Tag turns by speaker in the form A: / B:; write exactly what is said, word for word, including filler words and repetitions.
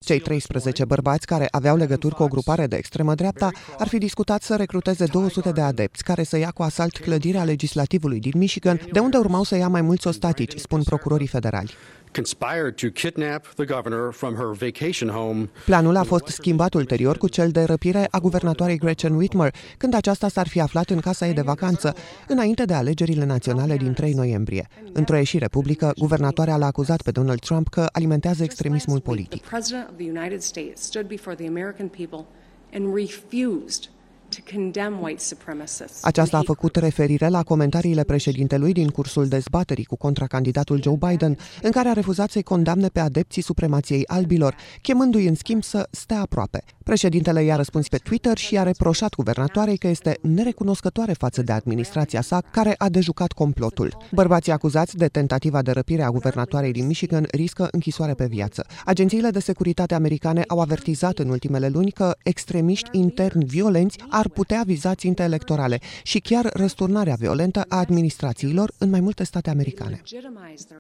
A: Cei treisprezece bărbați care aveau legături cu o grupare de extremă dreapta ar fi discutat să recruteze două sute de adepți care să ia cu asalt clădirea legislativului din Michigan, de unde urmau să ia mai mulți ostatici, spun procurorii federali. Planul a fost schimbat ulterior cu cel de răpire a guvernatoarei Gretchen Whitmer, când aceasta s-ar fi aflat în casa ei de vacanță, înainte de alegerile naționale din trei noiembrie. Într-o ieșire publică, guvernatoarea l-a acuzat pe Donald Trump că alimentează extremismul politic. Aceasta a făcut referire la comentariile președintelui din cursul dezbaterii cu contracandidatul Joe Biden, în care a refuzat să-i condamne pe adepții supremației albilor, chemându-i în schimb să stea aproape. Președintele i-a răspuns pe Twitter și i-a reproșat guvernatoarei că este nerecunoscătoare față de administrația sa, care a dejucat complotul. Bărbații acuzați de tentativa de răpire a guvernatoarei din Michigan riscă închisoare pe viață. Agențiile de securitate americane au avertizat în ultimele luni că extremiști interni violenți ar putea viza ținte electorale și chiar răsturnarea violentă a administrațiilor în mai multe state americane.